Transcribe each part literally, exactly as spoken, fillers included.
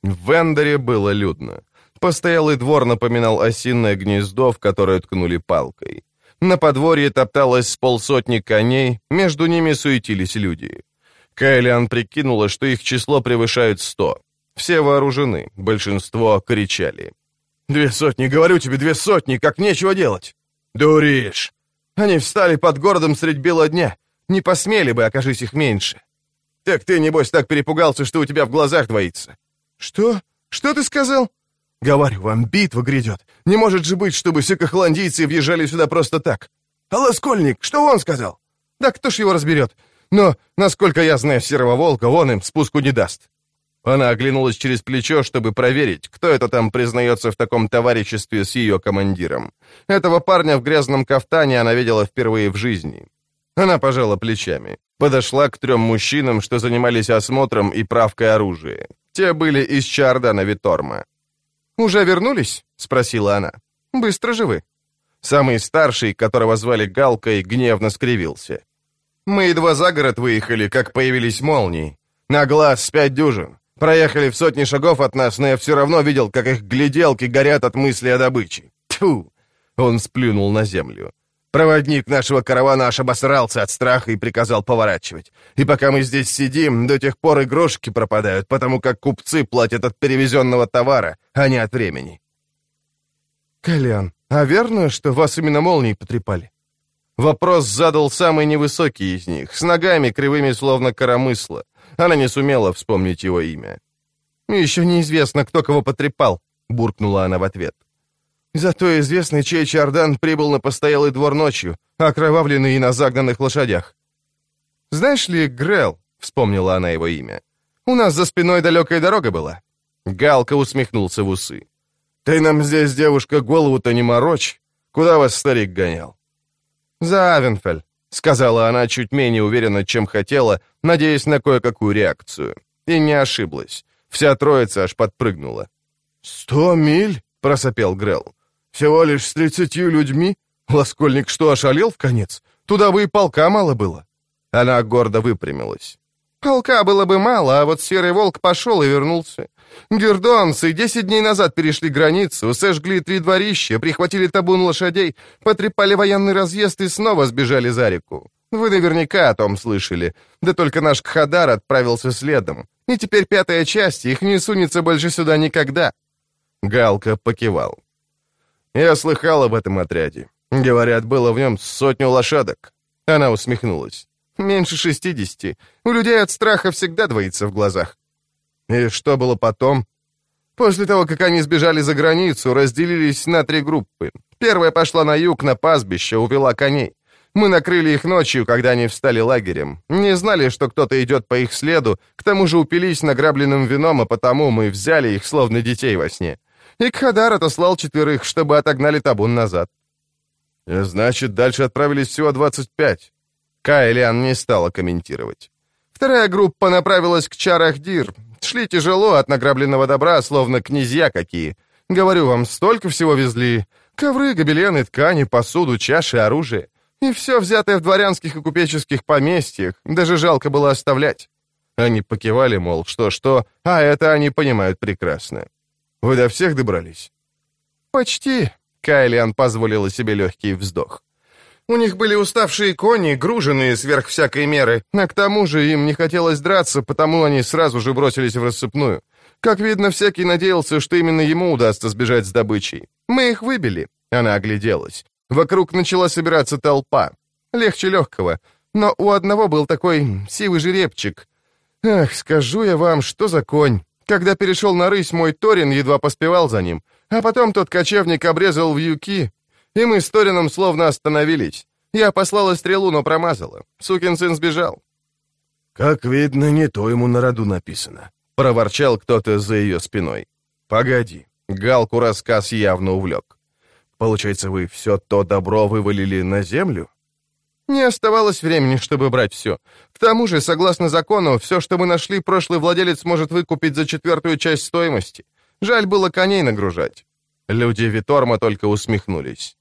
В Эндоре было людно. Постоялый двор напоминал осиное гнездо, в которое ткнули палкой. На подворье топталось с полсотни коней, между ними суетились люди. Кайлиан прикинула, что их число превышает сто. Все вооружены, большинство кричали. «Две сотни, говорю тебе, две сотни, как нечего делать!» «Дуришь! Они встали под городом средь бела дня. Не посмели бы, окажись их меньше. Так ты, небось, так перепугался, что у тебя в глазах двоится». «Что? Что ты сказал?» «Говорю вам, битва грядет. Не может же быть, чтобы сикохоландийцы въезжали сюда просто так. А Ласкольник, что он сказал?» «Да кто ж его разберет? Но, насколько я знаю Серого Волка, он им спуску не даст». Она оглянулась через плечо, чтобы проверить, кто это там признается в таком товариществе с ее командиром. Этого парня в грязном кафтане она видела впервые в жизни. Она пожала плечами. Подошла к трем мужчинам, что занимались осмотром и правкой оружия. Те были из Чардана Виторма. «Уже вернулись?» — спросила она. «Быстро же вы». Самый старший, которого звали Галкой, гневно скривился. «Мы едва за город выехали, как появились молнии. На глаз с пять дюжин. Проехали в сотни шагов от нас, но я все равно видел, как их гляделки горят от мысли о добыче. Тьфу!» Он сплюнул на землю. «Проводник нашего каравана аж обосрался от страха и приказал поворачивать. И пока мы здесь сидим, до тех пор игрушки пропадают, потому как купцы платят от перевезенного товара, а не от времени». «Колян, а верно, что вас именно молнией потрепали?» Вопрос задал самый невысокий из них, с ногами кривыми, словно коромысло. Она не сумела вспомнить его имя. «Еще неизвестно, кто кого потрепал», — буркнула она в ответ. «Зато известно, чей Чардан прибыл на постоялый двор ночью, окровавленный и на загнанных лошадях». «Знаешь ли, Грел», — вспомнила она его имя, — «у нас за спиной далекая дорога была». Галка усмехнулся в усы. «Ты нам здесь, девушка, голову-то не морочь. Куда вас старик гонял?» «За Авенфель», — сказала она чуть менее уверенно, чем хотела, надеясь на кое-какую реакцию. И не ошиблась. Вся троица аж подпрыгнула. «Сто миль?» — просопел Грел. «Всего лишь с тридцатью людьми? Ласкольник что, ошалел вконец? Туда бы и полка мало было». Она гордо выпрямилась. «Полка было бы мало, а вот Серый Волк пошел и вернулся. Гердонцы десять дней назад перешли границу, сожгли три дворища, прихватили табун лошадей, потрепали военный разъезд и снова сбежали за реку. Вы наверняка о том слышали. Да только наш Кхадар отправился следом. И теперь пятая часть их не сунется больше сюда никогда». Галка покивал. «Я слыхал об этом отряде. Говорят, было в нем сотню лошадок». Она усмехнулась. «Меньше шестидесяти. У людей от страха всегда двоится в глазах». «И что было потом?» «После того, как они сбежали за границу, разделились на три группы. Первая пошла на юг, на пастбище, увела коней. Мы накрыли их ночью, когда они встали лагерем. Не знали, что кто-то идет по их следу, к тому же упились награбленным вином, а потому мы взяли их, словно детей во сне. И Кхадар отослал четверых, чтобы отогнали табун назад». «Значит, дальше отправились всего двадцать пять». Кайлиан не стала комментировать. «Вторая группа направилась к Чарахдир. Шли тяжело от награбленного добра, словно князья какие. Говорю вам, столько всего везли. Ковры, гобелены, ткани, посуду, чаши, оружие. И все взятое в дворянских и купеческих поместьях. Даже жалко было оставлять». Они покивали, мол, что-что, а это они понимают прекрасно. «Вы до всех добрались?» «Почти», — Кайлиан позволила себе легкий вздох. «У них были уставшие кони, груженные сверх всякой меры, а к тому же им не хотелось драться, потому они сразу же бросились в рассыпную. Как видно, всякий надеялся, что именно ему удастся сбежать с добычей. Мы их выбили». Она огляделась. Вокруг начала собираться толпа. Легче легкого. Но у одного был такой сивый жеребчик. Ах, скажу я вам, что за конь. Когда перешел на рысь, мой Торин едва поспевал за ним. А потом тот кочевник обрезал вьюки, и мы с Торином словно остановились. Я послала стрелу, но промазала. Сукин сын сбежал». «Как видно, не то ему на роду написано», — проворчал кто-то за ее спиной. «Погоди». Галку рассказ явно увлек. «Получается, вы все то добро вывалили на землю?» «Не оставалось времени, чтобы брать все. К тому же, согласно закону, все, что мы нашли, прошлый владелец может выкупить за четвертую часть стоимости. Жаль было коней нагружать». Люди Виторма только усмехнулись.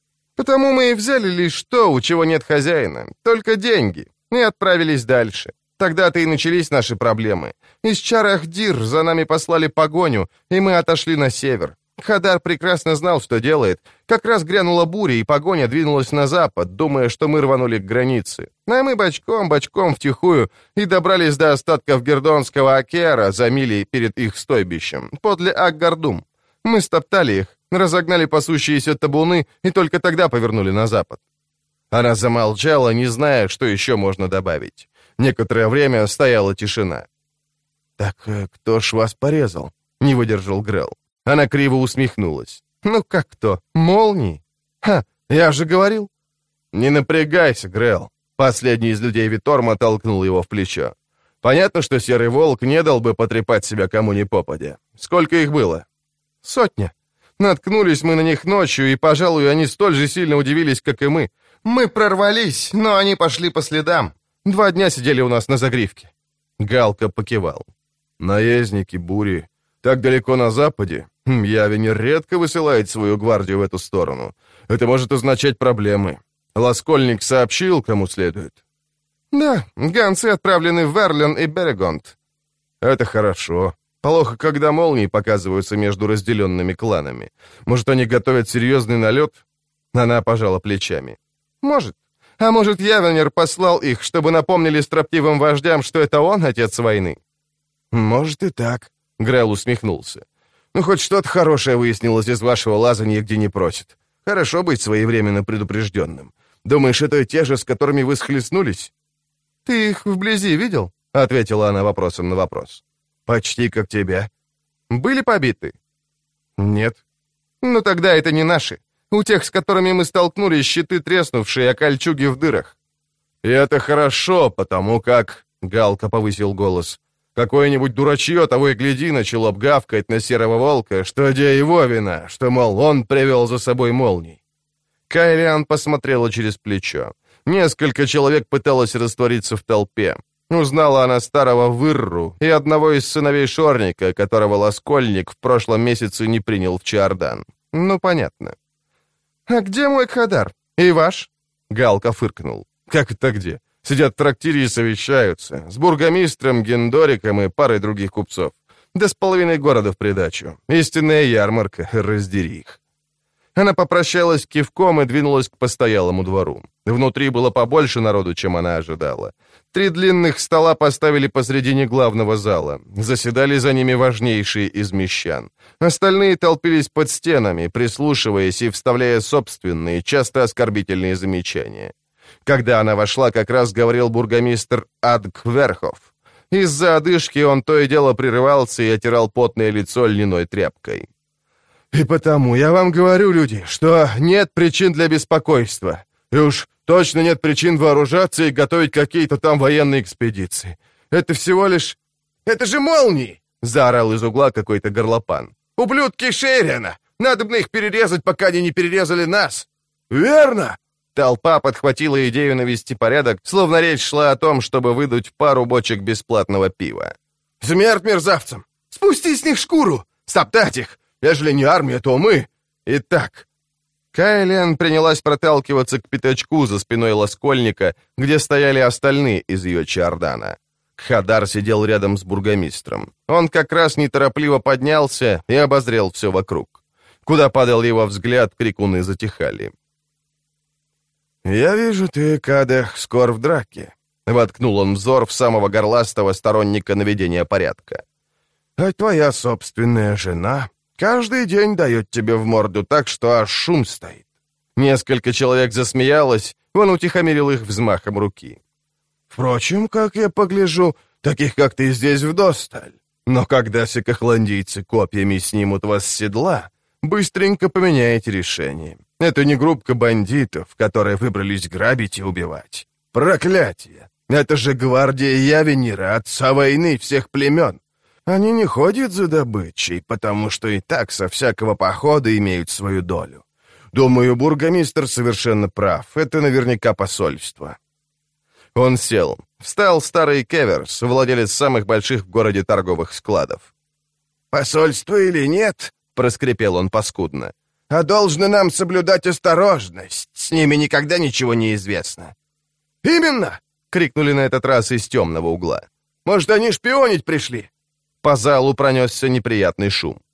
«Потому мы и взяли лишь то, у чего нет хозяина, только деньги, и отправились дальше. Тогда-то и начались наши проблемы. Из Чарах-Дир за нами послали погоню, и мы отошли на север. Хадар прекрасно знал, что делает. Как раз грянула буря, и погоня двинулась на запад, думая, что мы рванули к границе. А мы бочком-бочком втихую и добрались до остатков Гердонского Акера за мили перед их стойбищем, подле Ак-Гардум. Мы стоптали их, разогнали пасущиеся табуны и только тогда повернули на запад. Она замолчала, не зная, что еще можно добавить. Некоторое время стояла тишина. «Так кто ж вас порезал?» — не выдержал Грелл. Она криво усмехнулась. «Ну как кто? Молнии? Ха, я же говорил!» «Не напрягайся, Грелл!» Последний из людей Виторма толкнул его в плечо. «Понятно, что Серый Волк не дал бы потрепать себя кому ни попадя. Сколько их было?» «Сотня. Наткнулись мы на них ночью, и, пожалуй, они столь же сильно удивились, как и мы. Мы прорвались, но они пошли по следам. Два дня сидели у нас на загривке». Галка покивал. «Наездники, бури. Так далеко на западе? Явенер редко высылает свою гвардию в эту сторону. Это может означать проблемы. Ласкольник сообщил, кому следует?» «Да, гонцы отправлены в Верлен и Берегонд». «Это хорошо. Плохо, когда молнии показываются между разделенными кланами. Может, они готовят серьезный налет?» Она пожала плечами. «Может. А может, Явенер послал их, чтобы напомнили строптивым вождям, что это он отец войны?» «Может и так», — Грелл усмехнулся. «Ну, хоть что-то хорошее выяснилось из вашего лазанья, где не просит. Хорошо быть своевременно предупрежденным. Думаешь, это те же, с которыми вы схлестнулись?» «Ты их вблизи видел?» — ответила она вопросом на вопрос. «Почти как тебя». «Были побиты?» «Нет». «Ну, тогда это не наши. У тех, с которыми мы столкнулись, щиты треснувшие, а кольчуги в дырах». «И это хорошо, потому как...» — Галка повысил голос. «Какое-нибудь дурачье, того и гляди, начало б гавкать на Серого Волка, что где его вина, что, мол, он привел за собой молний». Кайлиан посмотрела через плечо. Несколько человек пыталось раствориться в толпе. Узнала она старого Вырру и одного из сыновей Шорника, которого Ласкольник в прошлом месяце не принял в Чиардан. Ну, понятно. «А где мой Кхадар? И ваш?» Галка фыркнул. «Как это где? Сидят в трактире и совещаются. С бургомистром, Гендориком и парой других купцов. Да с половиной города в придачу. Истинная ярмарка, раздери их». Она попрощалась кивком и двинулась к постоялому двору. Внутри было побольше народу, чем она ожидала. Три длинных стола поставили посредине главного зала. Заседали за ними важнейшие из мещан. Остальные толпились под стенами, прислушиваясь и вставляя собственные, часто оскорбительные замечания. Когда она вошла, как раз говорил бургомистр Адгверхов. Из-за одышки он то и дело прерывался и отирал потное лицо льняной тряпкой. «И потому я вам говорю, люди, что нет причин для беспокойства. И уж точно нет причин вооружаться и готовить какие-то там военные экспедиции. Это всего лишь...» «Это же молнии!» — заорал из угла какой-то горлопан. «Ублюдки Шейрена! Надо бы их перерезать, пока они не перерезали нас!» «Верно!» Толпа подхватила идею навести порядок, словно речь шла о том, чтобы выдуть пару бочек бесплатного пива. «Смерть мерзавцам! Спусти с них шкуру! Стоптать их! Ежели не армия, то мы! Итак...» Кайлен принялась проталкиваться к пятачку за спиной Ласкольника, где стояли остальные из ее Чиардана. Кхадар сидел рядом с бургомистром. Он как раз неторопливо поднялся и обозрел все вокруг. Куда падал его взгляд, крикуны затихали. «Я вижу, ты, Кадех, скор в драке», — воткнул он взор в самого горластого сторонника наведения порядка. «А твоя собственная жена каждый день дает тебе в морду так, что аж шум стоит». Несколько человек засмеялось, он утихомирил их взмахом руки. «Впрочем, как я погляжу, таких, как ты, здесь вдосталь. Но когда сикохландийцы копьями снимут вас с седла, быстренько поменяете решение. Это не группка бандитов, которые выбрались грабить и убивать. Проклятие! Это же гвардия Явенера, отца войны всех племен. Они не ходят за добычей, потому что и так со всякого похода имеют свою долю. Думаю, бургомистр совершенно прав. Это наверняка посольство». Он сел. Встал старый Кеверс, владелец самых больших в городе торговых складов. «Посольство или нет?» — проскрипел он паскудно. «А должно нам соблюдать осторожность. С ними никогда ничего не известно». «Именно!» — крикнули на этот раз из темного угла. «Может, они шпионить пришли?» По залу пронесся неприятный шум.